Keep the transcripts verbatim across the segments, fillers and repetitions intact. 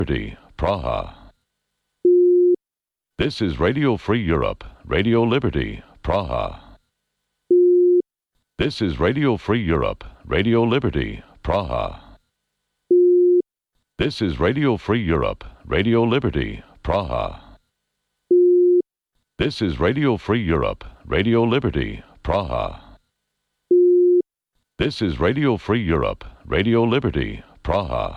Liberty, Praha. This is Radio Free Europe, Radio Liberty, Praha. This is Radio Free Europe, Radio Liberty, Praha. This is Radio Free Europe, Radio Liberty, Praha. This is Radio Free Europe, Radio Liberty, Praha. This is Radio Free Europe, Radio Liberty, Praha.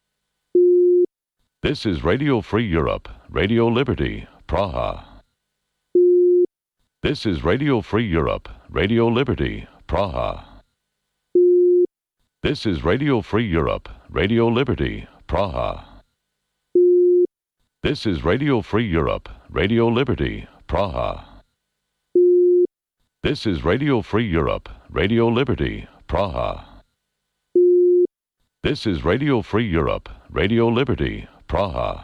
This is Radio Free Europe, Radio Liberty, Praha. This is Radio Free Europe, Radio Liberty, Praha. This is Radio Free Europe, Radio Liberty, Praha. This is Radio Free Europe, Radio Liberty, Praha. This is Radio Free Europe, Radio Liberty, Praha. This is Radio Free Europe, Radio Liberty, Praha.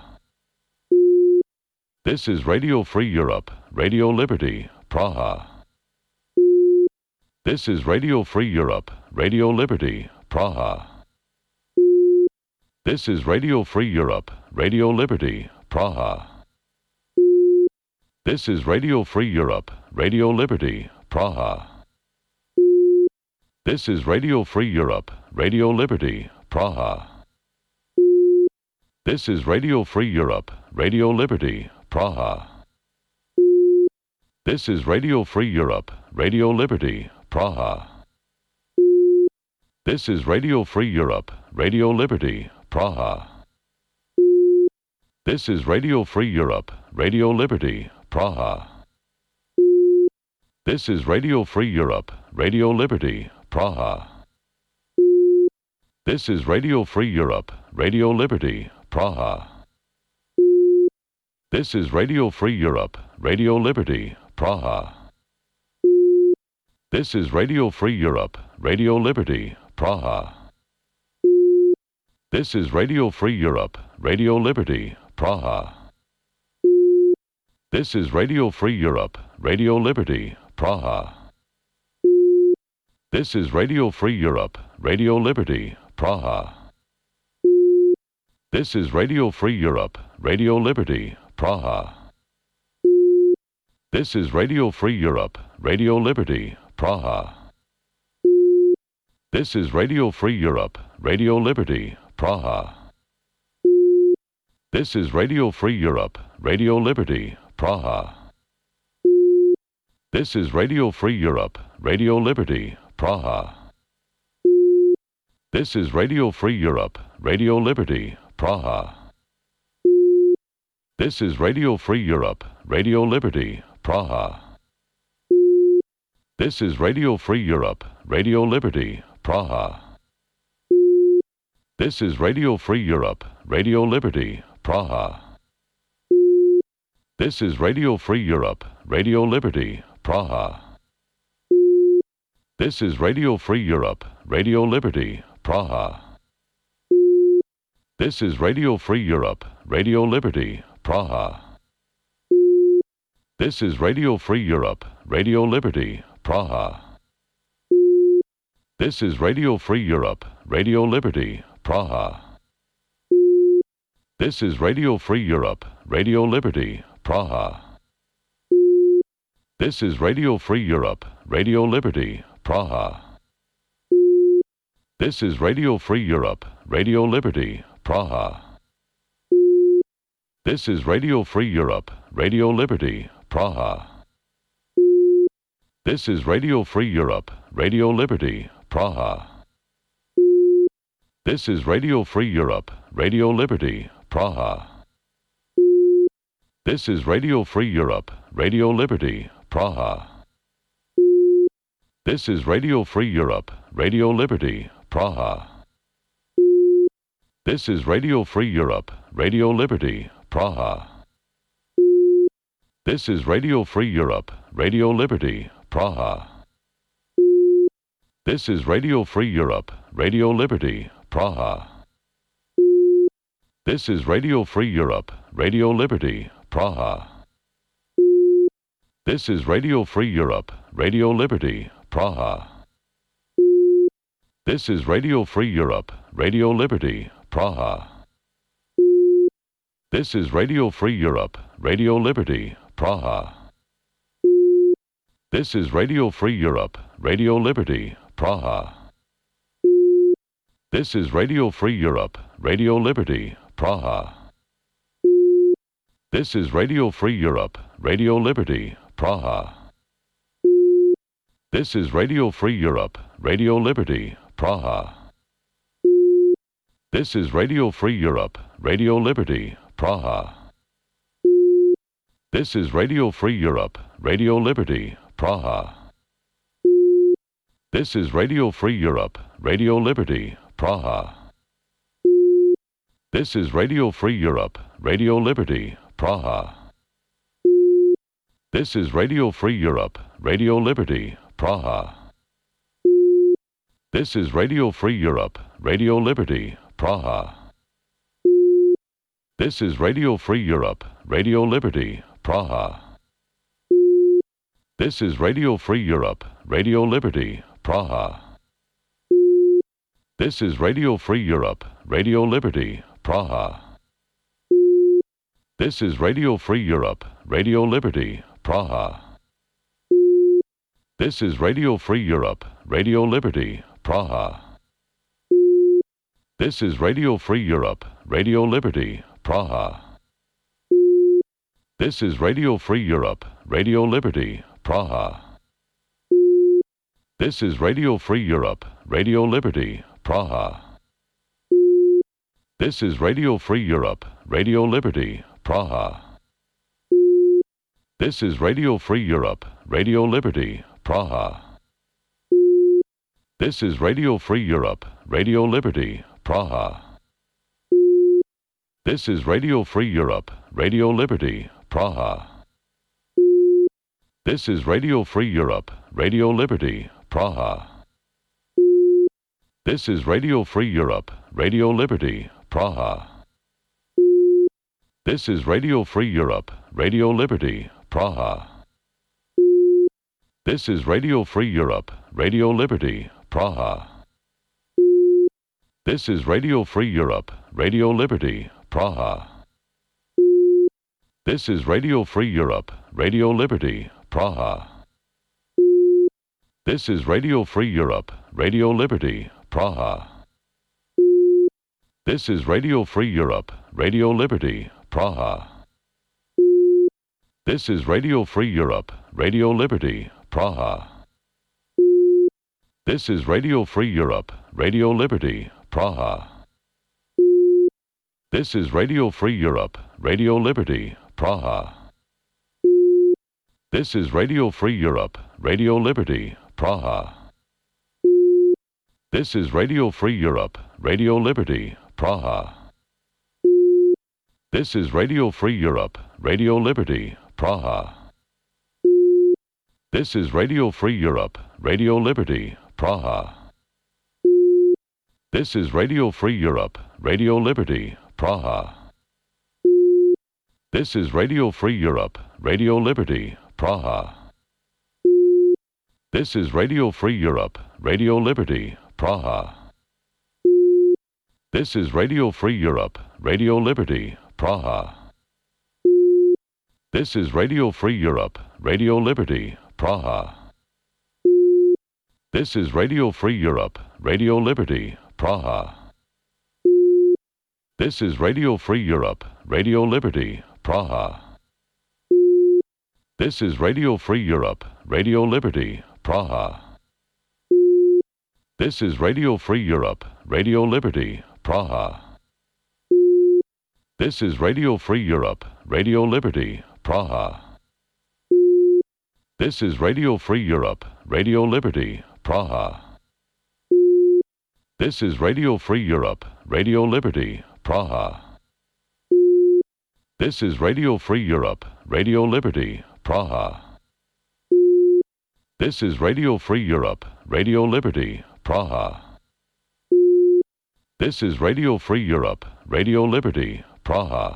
This is Radio Free Europe, Radio Liberty, Praha. This is Radio Free Europe, Radio Liberty, Praha. This is Radio Free Europe, Radio Liberty, Praha. This is Radio Free Europe, Radio Liberty, Praha. This is Radio Free Europe, Radio Liberty, Praha. This is Radio Free Europe, Radio Liberty, Praha. This is Radio Free Europe, Radio Liberty, Praha. This is Radio Free Europe, Radio Liberty, Praha. This is Radio Free Europe, Radio Liberty, Praha. This is Radio Free Europe, Radio Liberty, Praha. This is Radio Free Europe, Radio Liberty, Praha. This is Radio Free Europe, Radio Liberty, Praha. This is Radio Free Europe, Radio Liberty, Praha. This is Radio Free Europe, Radio Liberty, Praha. This is Radio Free Europe, Radio Liberty, Praha. This is Radio Free Europe, Radio Liberty, Praha. This is Radio Free Europe, Radio Liberty, Praha. This is Radio Free Europe, Radio Liberty, Praha. This is Radio Free Europe, Radio Liberty, Praha. This is Radio Free Europe, Radio Liberty, Praha. This is Radio Free Europe, Radio Liberty, Praha. This is Radio Free Europe, Radio Liberty, Praha. This is Radio Free Europe, Radio Liberty, Praha. This is Radio Free Europe, Radio Liberty, Praha. This is Radio Free Europe, Radio Liberty, Praha. This is Radio Free Europe, Radio Liberty, Praha. This is Radio Free Europe, Radio Liberty, Praha. This is Radio Free Europe, Radio Liberty, Praha. This is Radio Free Europe, Radio Liberty, Praha. This is Radio Free Europe, Radio Liberty, Praha. This is Radio Free Europe, Radio Liberty, Praha. This is Radio Free Europe, Radio Liberty, Praha. This is Radio Free Europe, Radio Liberty, Praha. This is Radio Free Europe, Radio Liberty, Praha. This is Radio Free Europe, Radio Liberty, Praha. This is Radio Free Europe, Radio Liberty, Praha. This is Radio Free Europe, Radio Liberty, Praha. This is Radio Free Europe, Radio Liberty, Praha. This is Radio Free Europe, Radio Liberty, Praha. This is Radio Free Europe, Radio Liberty, Praha. This is Radio Free Europe, Radio Liberty, Praha. This is Radio Free Europe, Radio Liberty, Praha. This is Radio Free Europe, Radio Liberty, Praha. This is Radio Free Europe, Radio Liberty, Praha. This is Radio Free Europe, Radio Liberty, Praha. This is Radio Free Europe, Radio Liberty, Praha. This is Radio Free Europe, Radio Liberty, Praha. This is Radio Free Europe, Radio Liberty, Praha. This is Radio Free Europe, Radio Liberty, Praha. This is Radio Free Europe, Radio Liberty, Praha. This is Radio Free Europe, Radio Liberty, Praha. This is Radio Free Europe, Radio Liberty, Praha. This is Radio Free Europe, Radio Liberty, Praha. This is Radio Free Europe, Radio Liberty, Praha. This is Radio Free Europe, Radio Liberty, Praha. This is Radio Free Europe, Radio Liberty, Praha. This is Radio Free Europe, Radio Liberty, Praha. This is Radio Free Europe, Radio Liberty, Praha. This is Radio Free Europe, Radio Liberty, Praha. This is Radio Free Europe, Radio Liberty, Praha. This is Radio Free Europe, Radio Liberty, Praha. This is Radio Free Europe, Radio Liberty, Praha. This is Radio Free Europe, Radio Liberty, Praha. This is Radio Free Europe, Radio Liberty, Praha. This is Radio Free Europe, Radio Liberty, Praha. This is Radio Free Europe, Radio Liberty, Praha. This is Radio Free Europe, Radio Liberty, Praha. This is Radio Free Europe, Radio Liberty, Praha. This is Radio Free Europe, Radio Liberty, Praha. This is Radio Free Europe, Radio Liberty, Praha. This is Radio Free Europe, Radio Liberty, Praha. This is Radio Free Europe, Radio Liberty, Praha. This is Radio Free Europe, Radio Liberty, Praha. This is Radio Free Europe, Radio Liberty, Praha. This is Radio Free Europe, Radio Liberty, Praha. This is Radio Free Europe, Radio Liberty, Praha. This is Radio Free Europe, Radio Liberty, Praha. This is Radio Free Europe, Radio Liberty, Praha. This is Radio Free Europe, Radio Liberty, Praha. This is Radio Free Europe, Radio Liberty, Praha. This is Radio Free Europe, Radio Liberty, Praha. This is Radio Free Europe, Radio Liberty, Praha. This is Radio Free Europe, Radio Liberty, Praha. This is Radio Free Europe, Radio Liberty, Praha. This is Radio Free Europe, Radio Liberty, Praha. This is Radio Free Europe, Radio Liberty, Praha. This is Radio Free Europe, Radio Liberty, Praha. This is Radio Free Europe, Radio Liberty, Praha. This is Radio Free Europe, Radio Liberty, Praha. This is Radio Free Europe, Radio Liberty, Praha. This is Radio Free Europe, Radio Liberty, Praha. This is Radio Free Europe, Radio Liberty, Praha. This is Radio Free Europe, Radio Liberty, Praha. This is Radio Free Europe, Radio Liberty, Praha. This is Radio Free Europe, Radio Liberty, Praha. This is Radio Free Europe, Radio Liberty, Praha. This is Radio Free Europe, Radio Liberty, Praha.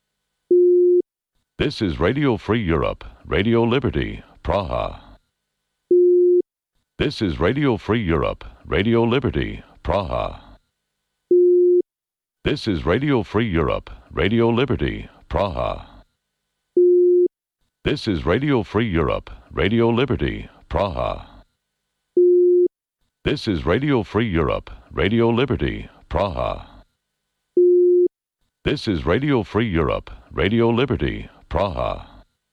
This is Radio Free Europe, Radio Liberty, Praha. This is Radio Free Europe, Radio Liberty, Praha. This is Radio Free Europe, Radio Liberty, Praha. This is Radio Free Europe, Radio Liberty, Praha. This is Radio Free Europe, Radio Liberty, Praha. This is Radio Free Europe, Radio Liberty, Praha.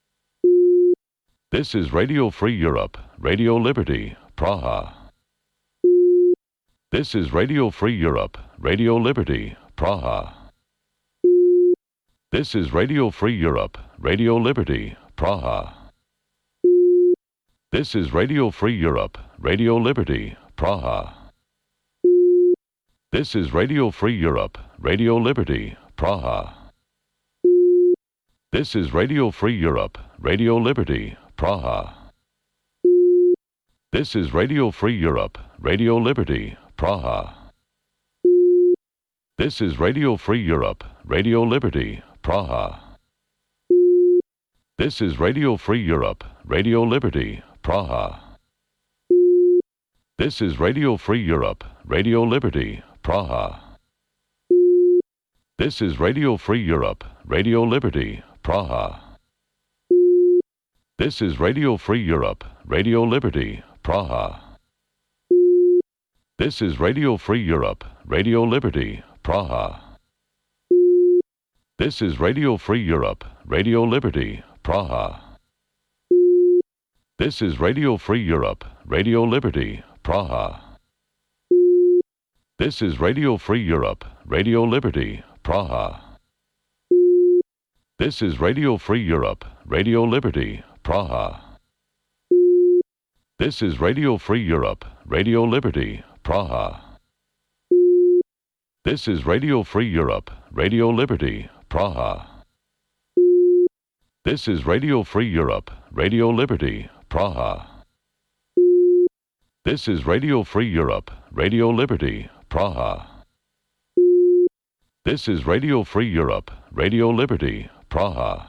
This is Radio Free Europe, Radio Liberty, Praha. This is Radio Free Europe, Radio Liberty, Praha. This is Radio Free Europe, Radio Liberty, Praha. This is Radio Free Europe, Radio Liberty, Praha. This is Radio Free Europe, Radio Liberty, Praha. This is Radio Free Europe, Radio Liberty, Praha. This is Radio Free Europe, Radio Liberty, Praha. This is Radio Free Europe, Radio Liberty, Praha. This is Radio Free Europe, Radio Liberty, Praha. This is Radio Free Europe, Radio Liberty, Praha. This is Radio Free Europe, Radio Liberty, Praha. This is Radio Free Europe, Radio Liberty, Praha. This is Radio Free Europe, Radio Liberty, Praha. This is Radio Free Europe, Radio Liberty, Praha. This is Radio Free Europe, Radio Liberty, Praha. This is Radio Free Europe, Radio Liberty, Praha. This is Radio Free Europe, Radio Liberty, Praha. This is Radio Free Europe, Radio Liberty, Praha. This is Radio Free Europe, Radio Liberty, Praha. This is Radio Free Europe, Radio Liberty, Praha. This is Radio Free Europe, Radio Liberty, Praha. This is Radio Free Europe, Radio Liberty, Praha.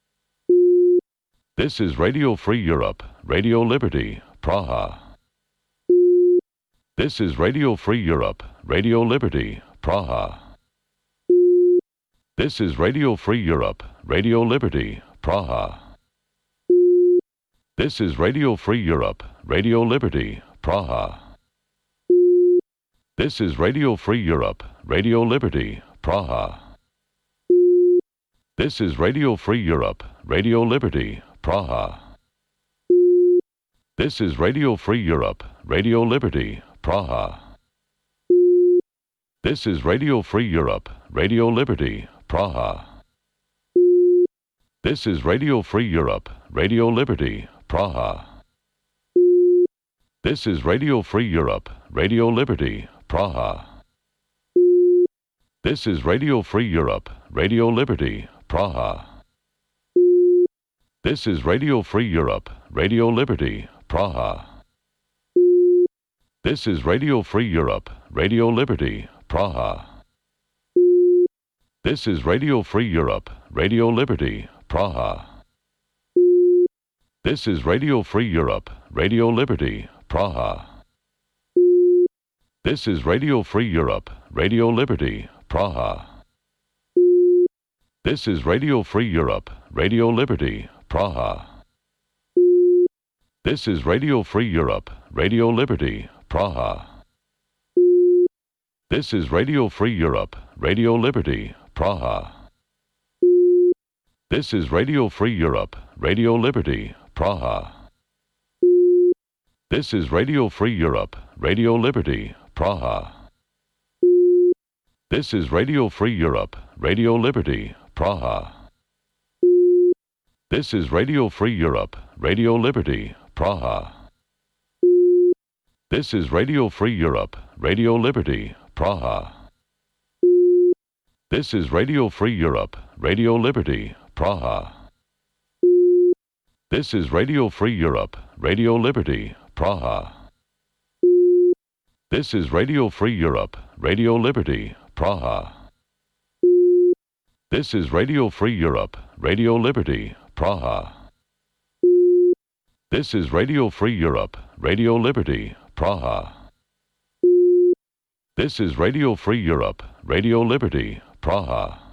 This is Radio Free Europe, Radio Liberty, Praha. This is Radio Free Europe, Radio Liberty, Praha. This is Radio Free Europe, Radio Liberty, Praha. This is Radio Free Europe, Radio Liberty, Praha. This is Radio Free Europe, Radio Liberty, Praha. This is Radio Free Europe, Radio Liberty, Praha. This is Radio Free Europe, Radio Liberty, Praha. This is Radio Free Europe, Radio Liberty, Praha. This is Radio Free Europe, Radio Liberty, Praha. This is Radio Free Europe, Radio Liberty, Praha. This is Radio Free Europe, Radio Liberty, Praha. This is Radio Free Europe, Radio Liberty, Praha. This is Radio Free Europe, Radio Liberty, Praha. This is Radio Free Europe, Radio Liberty, Praha. This is Radio Free Europe, Radio Liberty, Praha. This is Radio Free Europe, Radio Liberty, Praha. This is Radio Free Europe, Radio Liberty, Praha. This is Radio Free Europe, Radio Liberty, Praha. This is Radio Free Europe, Radio Liberty, Praha. This is Radio Free Europe, Radio Liberty, Praha. This is Radio Free Europe, Radio Liberty, Praha. This is Radio Free Europe, Radio Liberty, Praha. This is Radio Free Europe, Radio Liberty, Praha. This is Radio Free Europe, Radio Liberty, Praha. This is Radio Free Europe, Radio Liberty, Praha. This is Radio Free Europe, Radio Liberty, Praha. This is Radio Free Europe, Radio Liberty, Praha. This is Radio Free Europe, Radio Liberty, Praha. This is Radio Free Europe, Radio Liberty, Praha. This is Radio Free Europe, Radio Liberty, Praha.